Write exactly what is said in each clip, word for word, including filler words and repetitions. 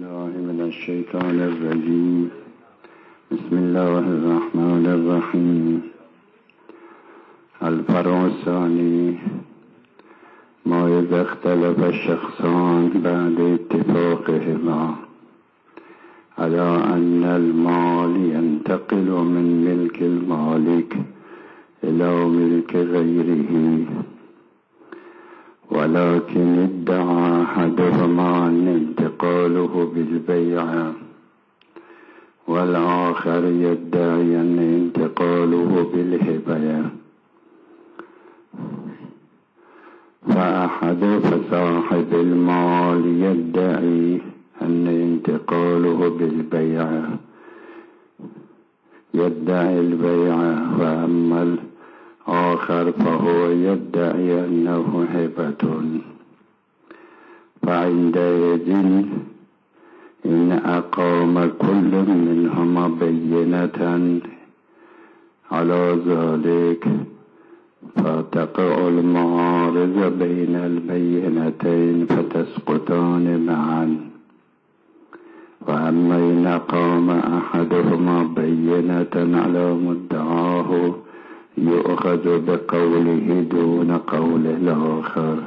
بالله من الشیطان الرجیم. بسم الله الرحمن الرحیم. الفرع الثانی ما اذا اختلف الشخصان بعد اتفاقهما على ان المال ينتقل من ملك المالك الى ملك غيره، ولكن ادعى احدهما ان انتقاله بالبيع والآخر يدعي ان انتقاله بالهبة، فأحد فصاحب المال يدعي ان انتقاله بالبيع يدعي البيع، وأما الآخر فهو يدعي أنه هبة. فعندئذ إن أقام كل منهما بينة على ذلك فتقع المعارضة بين البينتين فتسقطان معا. وأما إن أقام أحدهما بينة على مدعاه يؤخذ بقوله دون قول الآخر.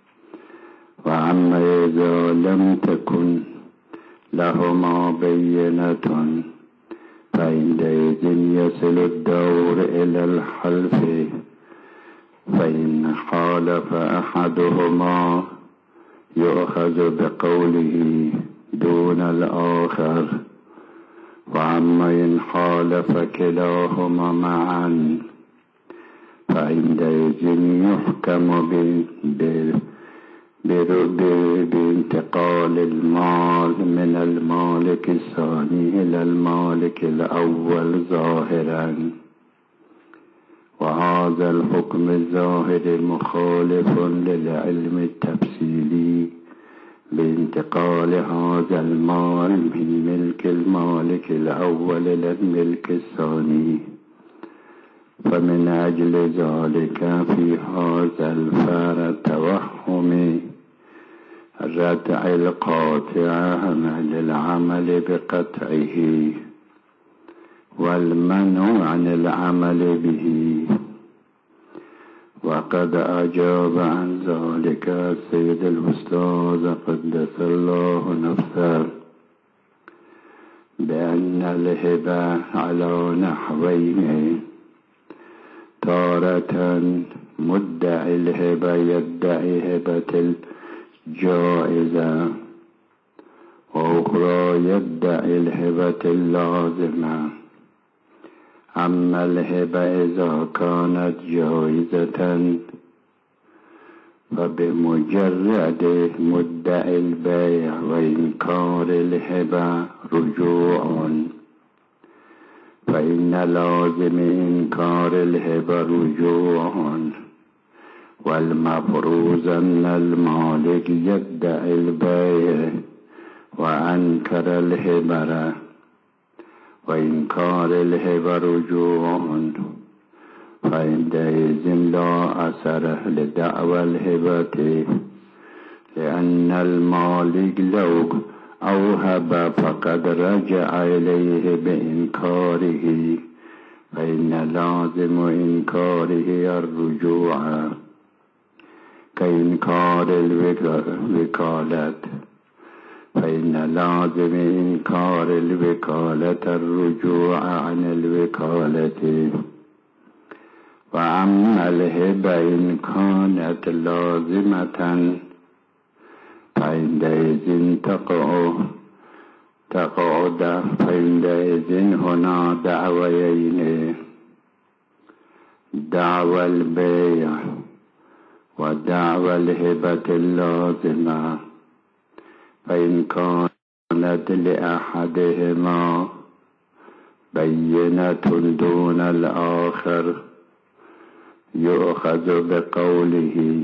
وأما إذا لم تكن لهما بينة فعندئذ يصل الدور إلى الحلف، فإن حالف أحدهما يؤخذ بقوله دون الآخر. وأما إن حالف كلاهما معا فعندئذ يحكم بانتقال المال من المالك الثاني إلى المالك الأول ظاهرا. وهذا الحكم الظاهر مخالف للعلم التفصيلي بانتقال هذا المال من ملك المالك الأول إلى الملك الثاني. فمن أجل ذلك في هذا الفرع توهم ردع القاطع عن العمل بقطعه والمنع عن العمل به. وقد أجاب عن ذلك السيد الأستاذ قدس الله نفسه بأن الهبة على نحوين: تارة مدعي الهبة يدعي هبة الجائزة، وأخرى يدعي الهبة اللازمة. أما الهبة إذا كانت جائزة فبمجرد مدعي البيع وإنكار الهبة رجوع، فإن لازم إنكار الهبة رجوع. والمفروض أن المالك يدعي البيع وأنكر الهبة، وإنكار الهبة رجوع، فعندئذ لا أثر لدعوى الهبة، لأن المالك لو أوهب فقد رجع إليه بإنكاره، فإن لازم إنكاره الرجوع كإنكار الوكالة، فإن لازم إنكار الوكالة الرجوع عن الوكالة. وأما الهبة إن كانت لازمة فعندئذ تقع تقع فعندئذ هنا دعويين: دعوى البيع ودعوى الهبة اللازمة. فإن كانت لأحدهما بينة دون الآخر يؤخذ بقوله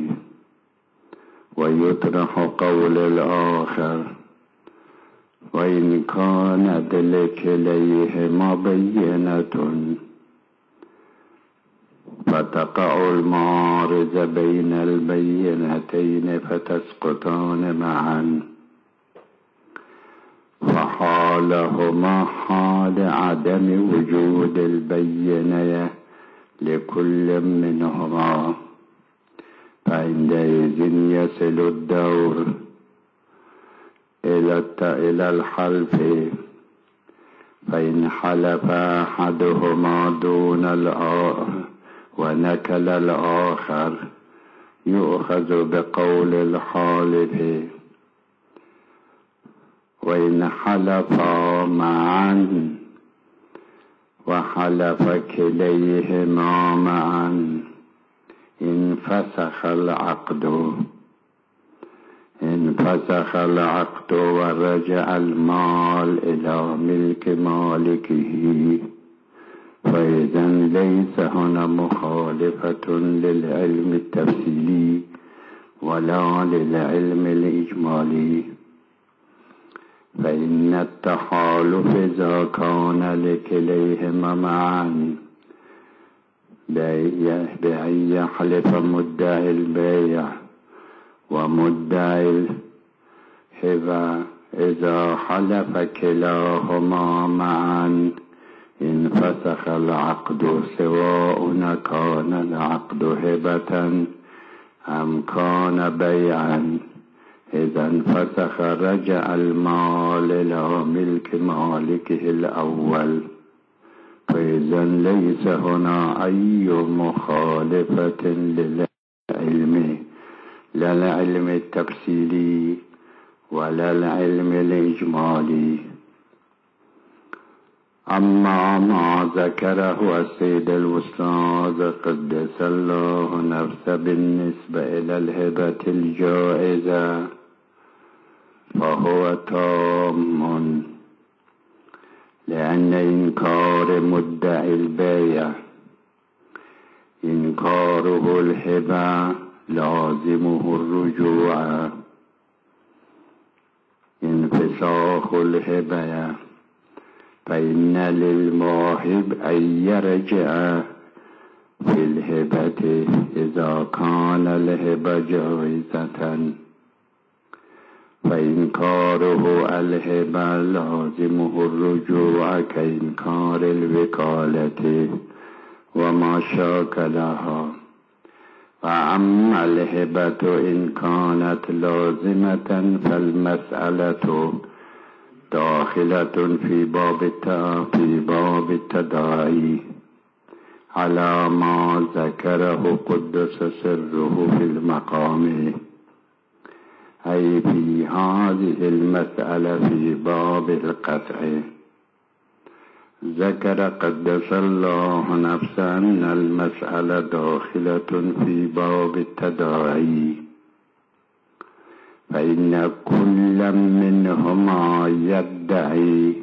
ويطرح قول الآخر. وإن كانت لكليهما بينة فتقع المعارضة بين البينتين فتسقطان معا. حالهما حال عدم وجود البينة لكل منهما، فعندئذ يصل الدور إلى الحلف، فإن حلف أحدهما دون الآخر ونكل الآخر يؤخذ بقول الحالف، وإن حلفا معا وحلف كليهما معا انفسخ العقد انفسخ العقد ورجع المال إلى ملك مالكه، فإذا ليس هنا مخالفة للعلم التفصيلي ولا للعلم الإجمالي، فإن التحالف إذا كان لكليهما معا بأن يحلف مدعي البيع ومدعي الهبة، إذا حلف كلاهما معا انفسخ العقد، سواء كان العقد هبة أم كان بيعا. إذا انفسخ رجع المال إلى ملك مالكه الأول، فإذا ليس هنا أي مخالفة للعلم، لا العلم التفصيلي ولا العلم الإجمالي. أما ما ذكره السيد الأستاذ قدس الله نفسه بالنسبة إلى الهبة الجائزة فهو تام، لأن إنكار مدعي البيع إنكاره الهبة لازمه الرجوع، انفساخ الهبة، فإن للموهب أن يرجع في الهبة إذا كان الهبة جائزة، فإنكاره الهبة لازمه الرجوع كإنكار الوكالة وما شاكلها. وأما الهبة إن كانت لازمة فالمسألة داخلة في باب في باب التداعي على ما ذكره قدس سره في المقام، أي في هذه المسألة في باب القطع. ذكر قدس الله نفسه أن المسألة داخلة في باب التداعي، فإن كل منهما يدعي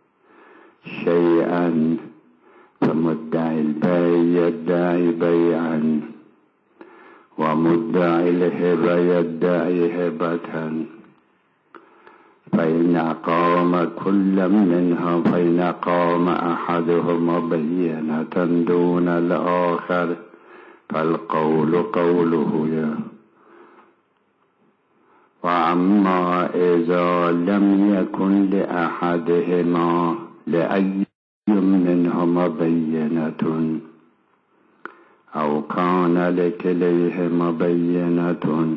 شيئا، فمدعي البيع يدعي بيعا ومدعي الهبة يدعي هبة، فإن قام كل منها فإن قام أحدهما بينة دون الآخر فالقول قوله يا. وأما إذا لم يكن لأحدهما لأي منهما بينة أو كان لكليهما بينة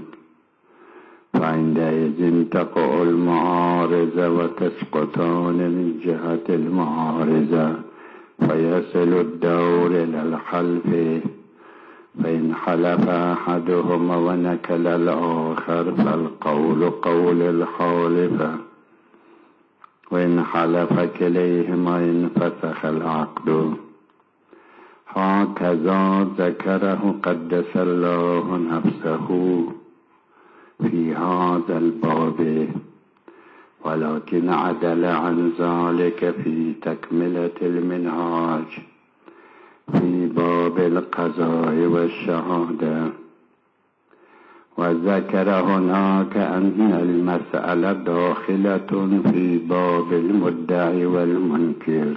فعندئذ تقع المعارضة وتسقطان من جهة المعارضة، فيصل الدور إلى الحلف، فإن حلف أحدهما ونكل الآخر فالقول قول الحالف، وإن حلف كليهما انفسخ العقد. هكذا ذكره قدس الله نفسه في هذا الباب، ولكن عدل عن ذلك في تكملة المنهاج في باب القضاء والشهادة، وذكر هناك أن المسألة داخلة في باب المدعي والمنكر،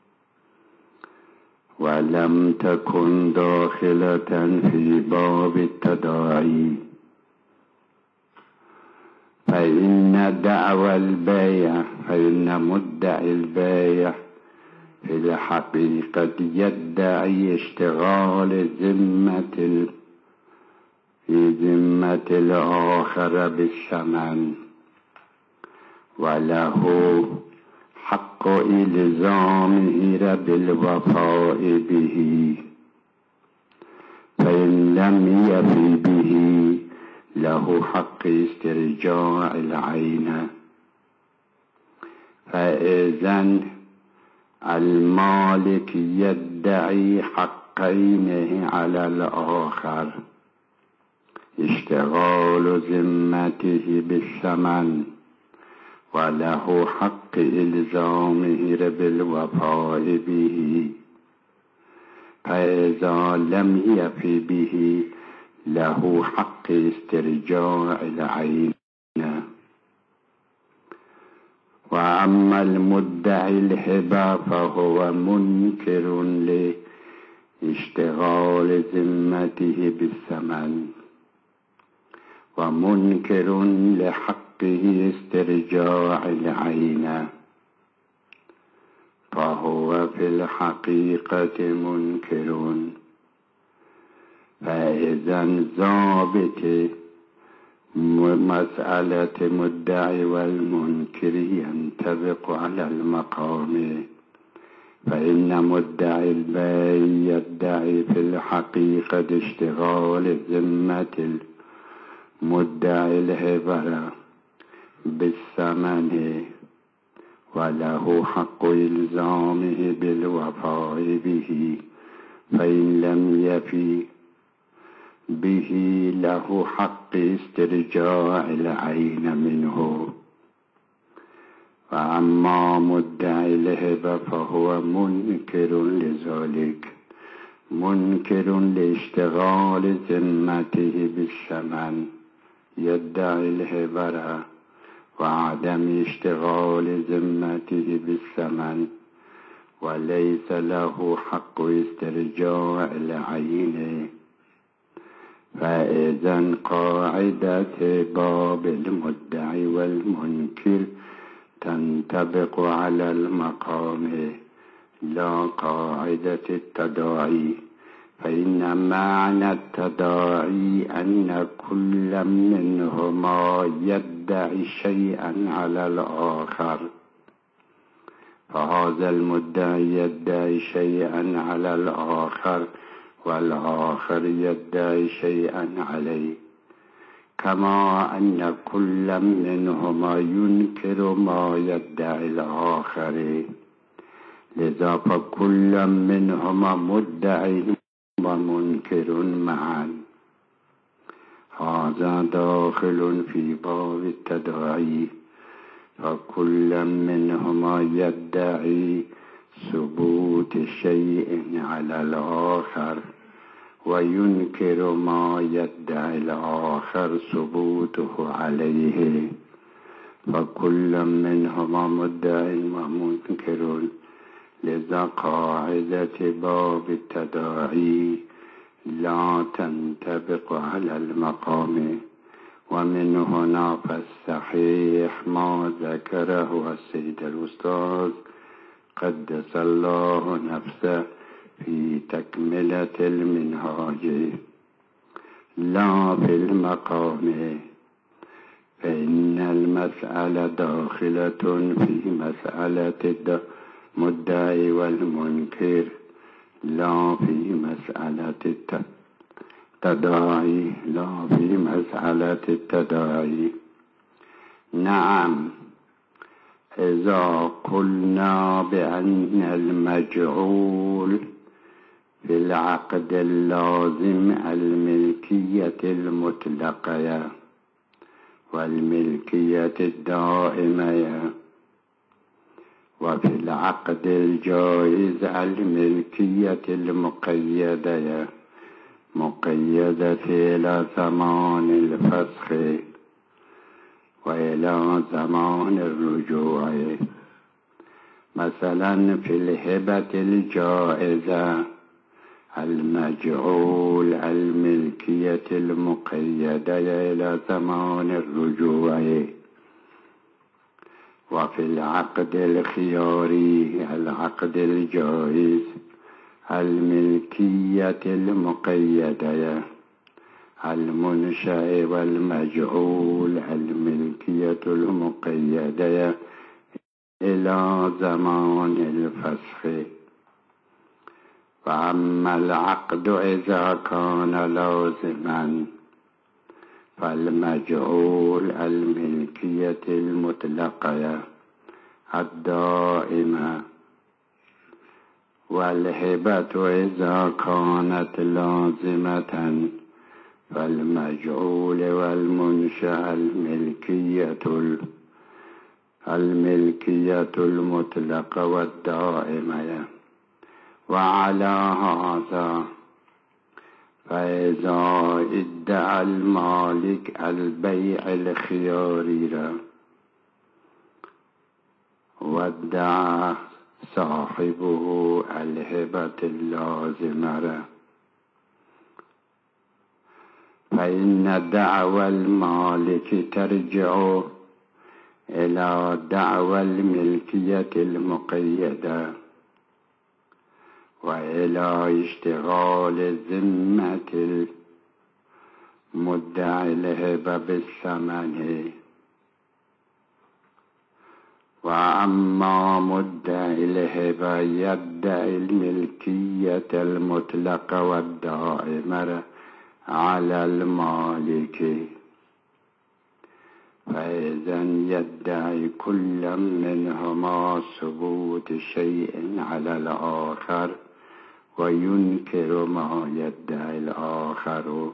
ولم تكن داخلة في باب التداعي، فإن دعوى البيع فإن مدعي البيع في الحقيقة يدعي اشتغال ذمة في ذمة الآخر بالثمن، وله حق إلزامه بالوفاء به، فإن لم يفي به له حق استرجاع العين. فإذن المالك يدعي حق عينه على الآخر، اشتغال ذمته بالثمن، وله حق إلزامه بالوفاء به، فإذا لم يفي به له حق استرجاع العين. وأما المدعي الهبة فهو منكر لاشتغال ذمته بالثمن، ومنكر لحقه استرجاع العين، فهو في الحقيقة منكر. فإذا ضابط مسألة مدعي والمنكر ينطبق على المقام، فإن مدعي البيع يدعي في الحقيقة اشتغال ذمة المدعي الهبة بالثمن، وله حق إلزامه بالوفاء به، فإن لم يفي به له حق استرجاع العين منه. وأما مدعي الهبة فهو منكر لذلك، منكر لاشتغال ذمته بالثمن، يدعي الهبة وعدم اشتغال ذمته بالثمن، وليس له حق استرجاع العين. فإذا قاعدة باب المدعي والمنكر تنطبق على المقام لا قاعدة التداعي، فإن معنى التداعي أن كل منهما يدعي شيئا على الآخر، فهذا المدعي يدعي شيئا على الآخر والآخر يدعي شيئا عليه، كما أن كل منهما ينكر ما يدعي الآخر، لذا فكل منهما مدعي ومنكر معا. هذا داخل في باب التداعي، فكل منهما يدعي ثبوت شيء على الآخر وينكر ما يدعي الآخر ثبوته عليه، فكل منهما مدع ومنكر. لذا قاعدة باب التداعي لا تنطبق على المقام. ومن هنا فالصحيح ما ذكره السيد الأستاذ قدس الله نفسه في تكملة المنهاج لا في المقام، فإن المسألة داخلة في مسألة المدعي والمنكر لا في مسألة التداعي لا في مسألة التداعي. نعم، إذا قلنا بأن المجعول في العقد اللازم الملكية المطلقة والملكية الدائمة، وفي العقد الجائز الملكية المقيدة مقيدة إلى زمان الفسخ وإلى زمان الرجوع. مثلا في الهبة الجائزة المجعول الملكية المقيدة إلى زمان الرجوع، وفي العقد الخياري العقد الجائز الملكية المقيدة المنشأ والمجعول الملكية المقيدة إلى زمان الفسخ. وأما العقد إذا كان لازما فالمجعول الملكية المطلقة الدائمة، والهبة إذا كانت لازمة فالمجعول والمنشأ الملكية الملكية المطلقة والدائمة. وعلى هذا فإذا ادعى المالك البيع الخياري وادعى صاحبه الهبة اللازمة فإن دعوى المالك ترجع إلى دعوى الملكية المقيدة وإلى اشتغال ذمة المدعي الهبة بالثمن. وأما مدعي الهبة يدعي الملكية المطلقة والدائمة على المالك، فإذا يدعي كل منهما ثبوت شيء على الآخر وينكر ما يدعي الآخر.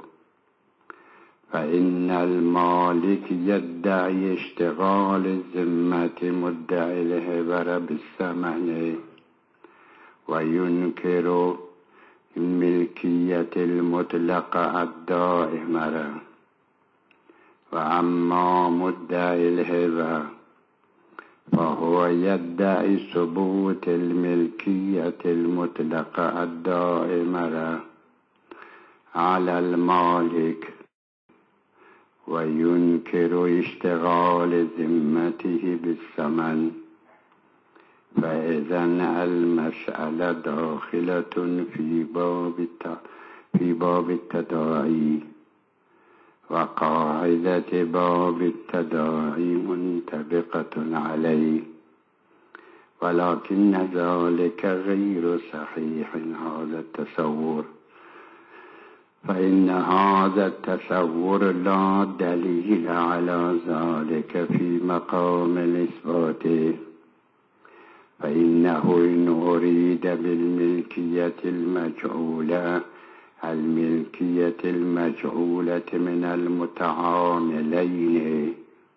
فإن المالك يدعي اشتغال ذمة مدعي الهبة بالثمن وينكر الملكية المطلقة الدائمة. وأما مدعي الهبة فهو يدعي ثبوت الملكية المطلقة الدائمة على المالك وينكر اشتغال ذمته بالثمن. فإذا المسألة داخلة في باب في باب التداعي، وقاعدة باب التداعي منطبقة عليه، ولكن ذلك غير صحيح هذا التصور. فإن هذا التصور لا دليل على ذلك في مقام الإثبات. فإنه إن أريد بالملكية المجعولة الملكية المجعولة من المتعاملين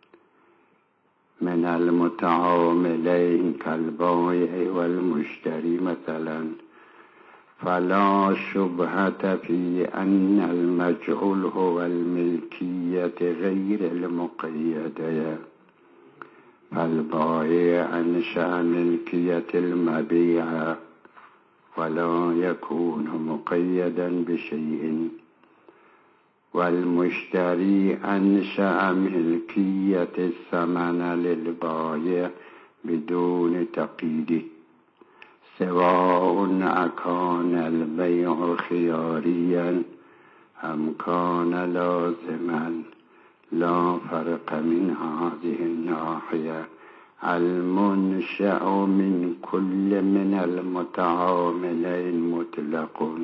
من المتعاملين كالبائع والمشتري مثلا، فلا شبهة في أن المجعول هو الملكية غير المقيدة. فالبائع أنشأ ملكية المبيع ولا يكون مقيدا بشيء، والمشتري أنشأ ملكية الثمن للبائع بدون تقييد، سواء أكان البيع خياريا أم كان لازما. لا فرق من هذه الناحية. المنشأ من كل من المتعاملين مطلق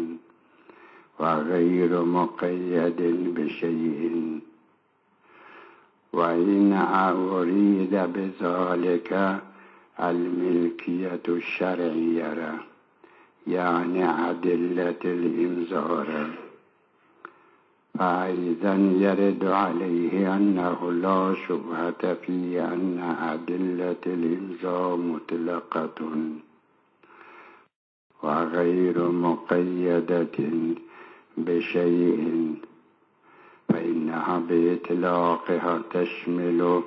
وغير مقيد بشيء. وإن أريد بذلك الملكية الشرعية يعني أدلة الإنذار، فإذا يرد عليه أنه لا شبهة في أن أدلة الإنذار مطلقة وغير مقيدة بشيء، فإنها بإطلاقها تشمل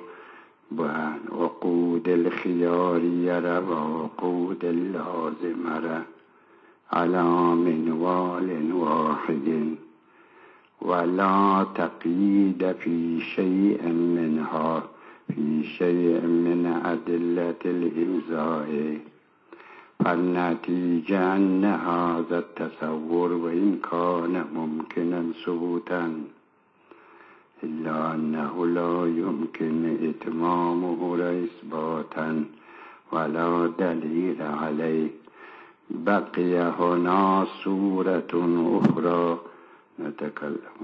وعقود الخيارية وعقود اللازمة على منوال واحد، ولا تقييد في شيء منها في شيء من أدلة الإمزاء، فالنتيجة أن هذا التصور وإن كان ممكنا ثبوتا إلا أنه لا يمكن إتمامه إثباتا ولا دليل عليه. بقي هنا صورة أخرى نتكلم